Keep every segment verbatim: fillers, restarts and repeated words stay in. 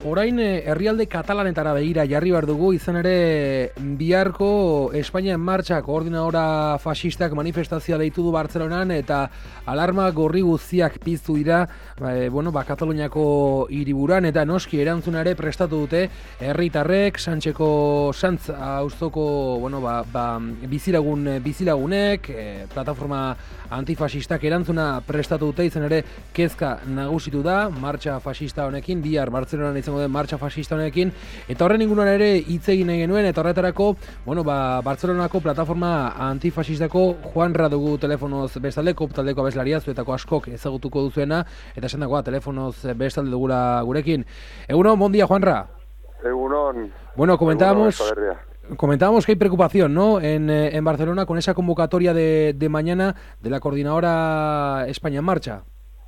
Orain herrialde katalanetara begira jarri behar dugu, izan ere biharko Espainia en Marcha koordinadora faxistak manifestazioa deitu du Bartzelonan eta alarma gorri guztiak piztu dira e, bueno, ba, Kataluniako hiriburuan eta noski erantzuna ere prestatu dute herritarrek, Santxeko Santz auzoko bueno, ba, ba, bizilagun, bizilagunek, e, plataforma antifaxistak erantzuna prestatu dute, izan ere kezka nagusitu da martxa faxista honekin, bihar Bartzelonan izango den martxa faxista honekin, eta horren inguruan ere hitz egin nahi genuen, eta horretarako, bueno, ba, Bartzelonako plataforma antifaxistako Juanra dugu telefonoz bestalde, kop taldeko abeslaria, zuetako askok ezagutuko duzuena, eta esan dagoa, telefonoz bestalde dugula gurekin. Egunon, bon dia, Juanra. Egunon. Bueno, comentábamos... Comentábamos que hay preocupación, ¿no?, en, en Barcelona con esa convocatoria de, de mañana de la coordinadora España en Marcha.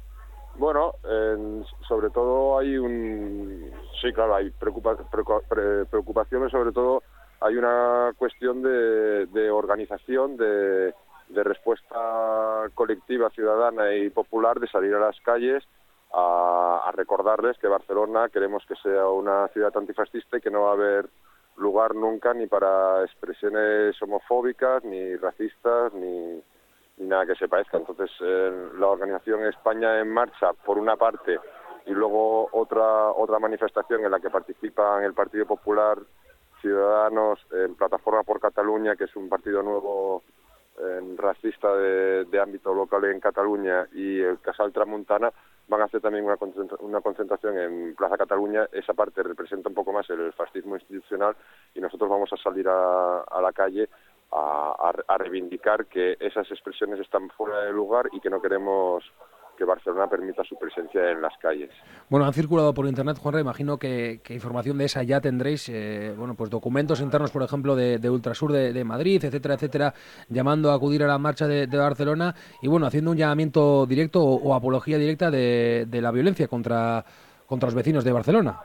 Bueno, eh, sobre todo hay un... Sí, claro, hay preocupa... preocupaciones, sobre todo hay una cuestión de, de organización, de, de respuesta colectiva, ciudadana y popular, de salir a las calles a, a recordarles que Barcelona queremos que sea una ciudad antifascista y que no va a haber lugar nunca ni para expresiones homofóbicas, ni racistas, ni, ni nada que se parezca. Entonces, eh, la organización España en Marcha, por una parte, y luego otra otra manifestación en la que participan el Partido Popular, Ciudadanos, en Plataforma por Cataluña, que es un partido nuevo eh, racista de, de ámbito local en Cataluña, y el Casal Tramuntana, van a hacer también una concentra una concentración en Plaza Cataluña. Esa parte representa un poco más el fascismo institucional y nosotros vamos a salir a, a la calle a, a, a reivindicar que esas expresiones están fuera de lugar y que no queremos que Barcelona permita su presencia en las calles. Bueno, han circulado por internet, Juanra, imagino que, que información de esa ya tendréis, eh, bueno, pues documentos internos, por ejemplo, de, de Ultrasur de, de Madrid, etcétera, etcétera, llamando a acudir a la marcha de, de Barcelona y, bueno, haciendo un llamamiento directo o, o apología directa de, de la violencia contra, contra los vecinos de Barcelona.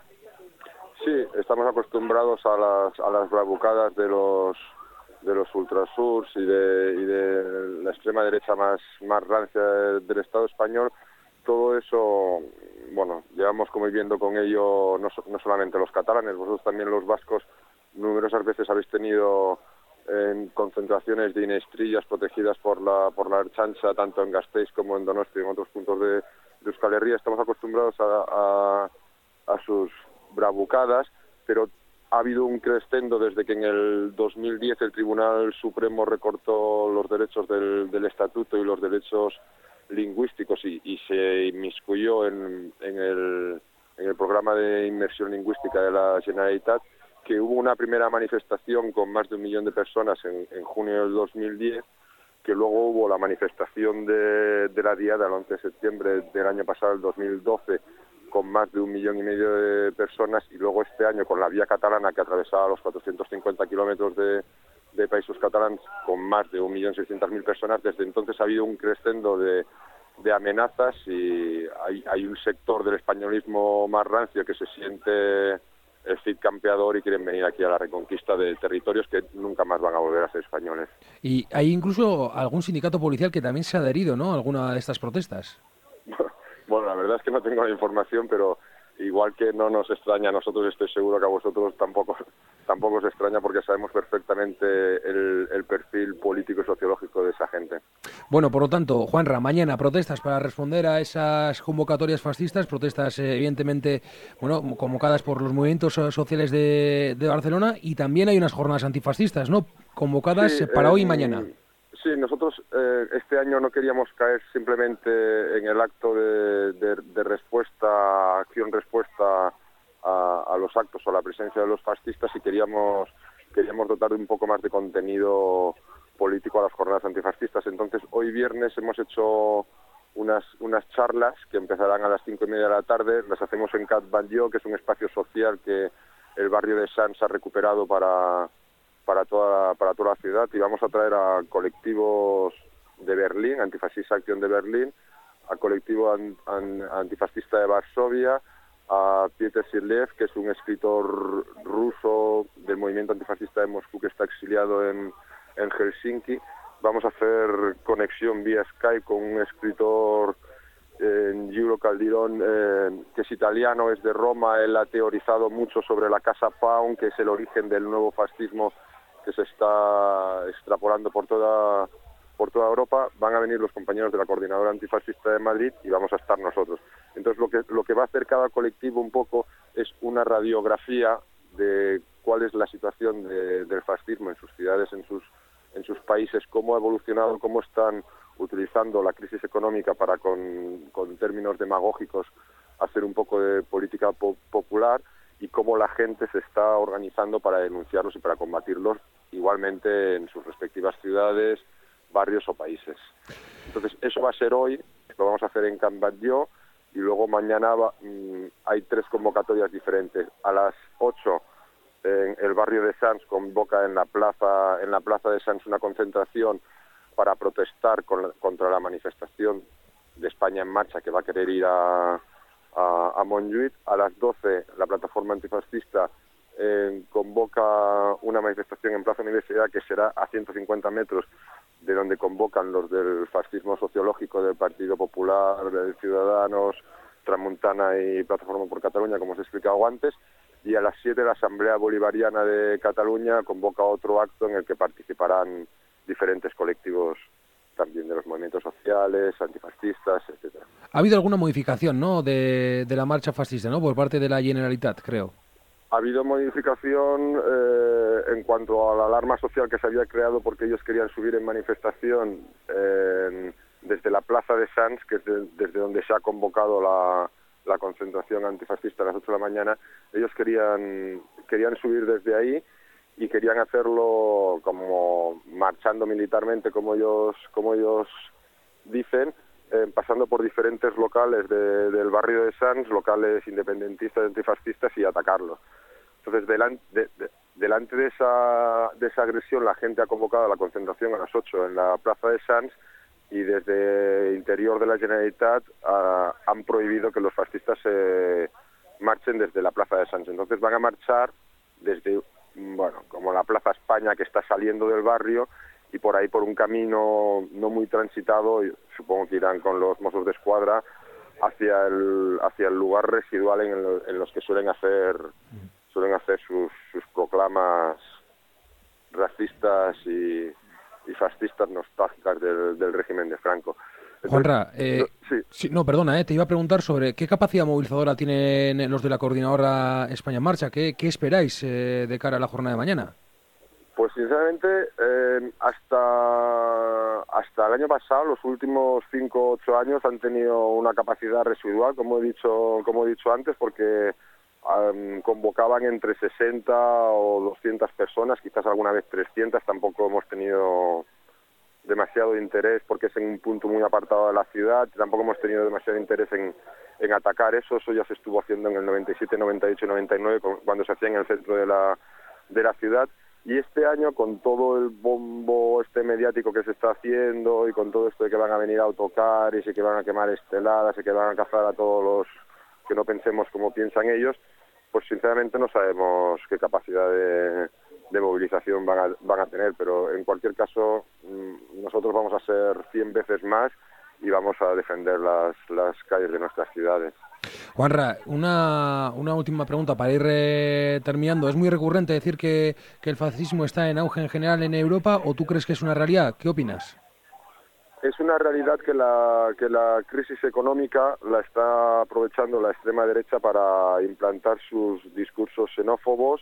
Sí, estamos acostumbrados a las, a las bravucadas de los de los ultrasurs y de, y de la extrema derecha más, más rancia del Estado español. Todo eso, bueno, llevamos conviviendo con ello no, no solamente los catalanes, vosotros también los vascos numerosas veces habéis tenido en concentraciones de inestrillas protegidas por la por la Ertzaintza, tanto en Gasteiz como en Donosti y en otros puntos de, de Euskal Herria. Estamos acostumbrados a, a, a sus bravucadas, pero ha habido un crescendo desde que en el dos mil diez el Tribunal Supremo recortó los derechos del, del Estatuto y los derechos lingüísticos y, y se inmiscuyó en, en, el, en el programa de inmersión lingüística de la Generalitat, que hubo una primera manifestación con más de un millón de personas en, en junio del dos mil diez, que luego hubo la manifestación de, de la Diada el once de septiembre del año pasado, el dos mil doce, con más de un millón y medio de personas, y luego este año con la vía catalana que atravesaba los cuatrocientos cincuenta kilómetros de, de Països Catalans con más de un millón seiscientas mil personas. Desde entonces ha habido un crescendo de, de amenazas y hay, hay un sector del españolismo más rancio que se siente el Cid campeador y quieren venir aquí a la reconquista de territorios que nunca más van a volver a ser españoles. Y hay incluso algún sindicato policial que también se ha adherido, ¿no?, a alguna de estas protestas. Bueno, la verdad es que no tengo la información, pero igual que no nos extraña a nosotros, estoy seguro que a vosotros tampoco tampoco os extraña, porque sabemos perfectamente el, el perfil político y sociológico de esa gente. Bueno, por lo tanto, Juanra, mañana protestas para responder a esas convocatorias fascistas, protestas eh, evidentemente bueno, convocadas por los movimientos sociales de, de Barcelona, y también hay unas jornadas antifascistas, ¿no?, convocadas sí, para eh, hoy y mañana. Sí, nosotros eh, este año no queríamos caer simplemente en el acto de, de, de respuesta, acción-respuesta a, a los actos o a la presencia de los fascistas, y queríamos queríamos dotar de un poco más de contenido político a las jornadas antifascistas. Entonces, hoy viernes hemos hecho unas unas charlas que empezarán a las cinco y media de la tarde. Las hacemos en Cat Batlló, que es un espacio social que el barrio de Sants ha recuperado para... para toda para toda la ciudad, y vamos a traer a colectivos de Berlín, Antifascista Acción de Berlín, a colectivo an, an, antifascista de Varsovia, a Pieter Sirlev, que es un escritor ruso del movimiento antifascista de Moscú que está exiliado en, en Helsinki. Vamos a hacer conexión vía Skype con un escritor Eh, Giulio Caldirón, eh, que es italiano, es de Roma, él ha teorizado mucho sobre la Casa Pound, que es el origen del nuevo fascismo que se está extrapolando por toda por toda Europa. Van a venir los compañeros de la Coordinadora Antifascista de Madrid y vamos a estar nosotros. Entonces lo que lo que va a hacer cada colectivo un poco es una radiografía de cuál es la situación de, del fascismo en sus ciudades, en sus en sus países, cómo ha evolucionado, cómo están utilizando la crisis económica para, con, con términos demagógicos, hacer un poco de política po popular, y cómo la gente se está organizando para denunciarlos y para combatirlos, igualmente en sus respectivas ciudades, barrios o países. Entonces, eso va a ser hoy, lo vamos a hacer en Can Batlló, y luego mañana va, mmm, hay tres convocatorias diferentes. A las ocho, en el barrio de Sants convoca en la plaza, en la plaza de Sants una concentración para protestar con la, contra la manifestación de España en Marcha, que va a querer ir a, a, a Montjuïc. A las doce, la plataforma antifascista eh, convoca una manifestación en Plaza Universidad, que será a ciento cincuenta metros de donde convocan los del fascismo sociológico del Partido Popular, de Ciudadanos, Tramuntana y Plataforma por Cataluña, como os he explicado antes. Y a las siete, la Asamblea Bolivariana de Cataluña convoca otro acto en el que participarán diferentes colectivos también de los movimientos sociales, antifascistas, etcétera. Ha habido alguna modificación, ¿no?, de, de la marcha fascista, ¿no?, por parte de la Generalitat, creo. Ha habido modificación eh, en cuanto a la alarma social que se había creado porque ellos querían subir en manifestación eh, desde la Plaza de Sants, que es de, desde donde se ha convocado la, la concentración antifascista a las ocho de la mañana. Ellos querían, querían subir desde ahí y querían hacerlo como marchando militarmente, como ellos como ellos dicen, eh, pasando por diferentes locales de, del barrio de Sants, locales independentistas, antifascistas, y atacarlos. Entonces, delante de, de, delante de esa, de esa agresión, la gente ha convocado a la concentración a las ocho en la plaza de Sants, y desde el interior de la Generalitat uh, han prohibido que los fascistas eh, marchen desde la plaza de Sants. Entonces van a marchar desde, bueno, como la Plaza España, que está saliendo del barrio, y por ahí por un camino no muy transitado, supongo que irán con los Mossos de Escuadra hacia el hacia el lugar residual en, el, en los que suelen hacer suelen hacer sus, sus proclamas racistas y, y fascistas nostálgicas del, del régimen de Franco. Entonces, Juanra, eh, sí. sí, no, perdona, eh, te iba a preguntar sobre qué capacidad movilizadora tienen los de la Coordinadora España en Marcha. ¿Qué, qué esperáis eh, de cara a la jornada de mañana? Pues sinceramente, eh, hasta hasta el año pasado, los últimos cinco o ocho años han tenido una capacidad residual, como he dicho, como he dicho antes, porque um, convocaban entre sesenta o doscientas personas, quizás alguna vez trescientas. Tampoco hemos tenido demasiado interés porque es en un punto muy apartado de la ciudad. Tampoco hemos tenido demasiado interés en, en atacar eso. Eso ya se estuvo haciendo en el noventa y siete, noventa y ocho y noventa y nueve, cuando se hacía en el centro de la, de la ciudad. Y este año, con todo el bombo este mediático que se está haciendo y con todo esto de que van a venir autocares y que van a quemar esteladas y que van a cazar a todos los que no pensemos como piensan ellos, pues sinceramente no sabemos qué capacidad de, de movilización van a, van a tener, pero en cualquier caso nosotros vamos a ser cien veces más y vamos a defender las, las calles de nuestras ciudades. Juanra, una, una última pregunta para ir eh, terminando. ¿Es muy recurrente decir que, que el fascismo está en auge en general en Europa, o tú crees que es una realidad? ¿Qué opinas? Es una realidad que la, que la crisis económica la está aprovechando la extrema derecha para implantar sus discursos xenófobos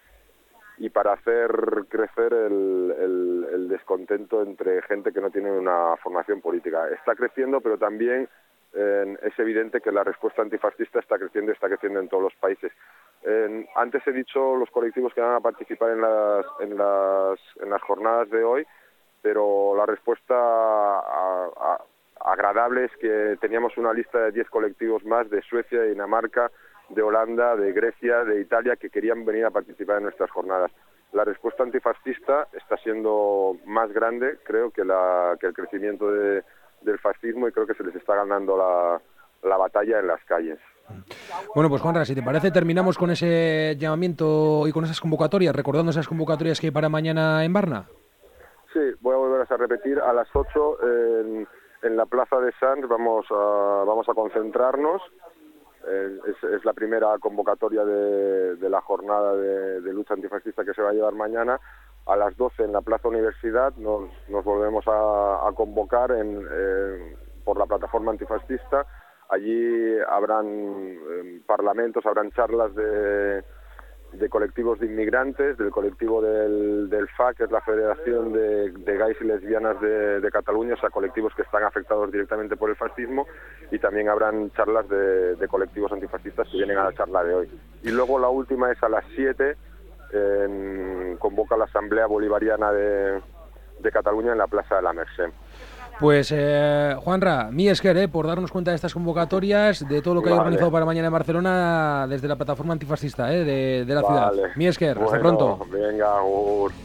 y para hacer crecer el, el, el descontento entre gente que no tiene una formación política. Está creciendo, pero también eh, es evidente que la respuesta antifascista está creciendo y está creciendo en todos los países. Eh, antes he dicho los colectivos que van a participar en las, en las, en las jornadas de hoy, pero la respuesta a, a, agradable es que teníamos una lista de diez colectivos más de Suecia, de Dinamarca, de Holanda, de Grecia, de Italia, que querían venir a participar en nuestras jornadas. La respuesta antifascista está siendo más grande, creo, que, la, que el crecimiento de, del fascismo, y creo que se les está ganando la, la batalla en las calles. Bueno, pues Juanra, si te parece, terminamos con ese llamamiento y con esas convocatorias, recordando esas convocatorias que hay para mañana en Varna. Sí, voy a volver a repetir. A las ocho en, en la Plaza de Sants vamos a, vamos a concentrarnos. Eh, es, es la primera convocatoria de, de la jornada de, de lucha antifascista que se va a llevar mañana. A las doce en la Plaza Universidad nos, nos volvemos a, a convocar en, eh, por la plataforma antifascista. Allí habrán eh, parlamentos, habrán charlas de, de colectivos de inmigrantes, del colectivo del, del F A, que es la Federación de, de Gays y Lesbianas de, de Cataluña, o sea, colectivos que están afectados directamente por el fascismo, y también habrán charlas de, de colectivos antifascistas que vienen a la charla de hoy. Y luego la última es a las siete, en, convoca la Asamblea Bolivariana de, de Cataluña en la Plaza de la Merced. Pues, eh, Juanra, mi esker, eh, por darnos cuenta de estas convocatorias, de todo lo que Vale. hay organizado para mañana en Barcelona desde la plataforma antifascista eh, de, de la Vale. ciudad. Mi esker, Bueno, hasta pronto. Venga, Ur.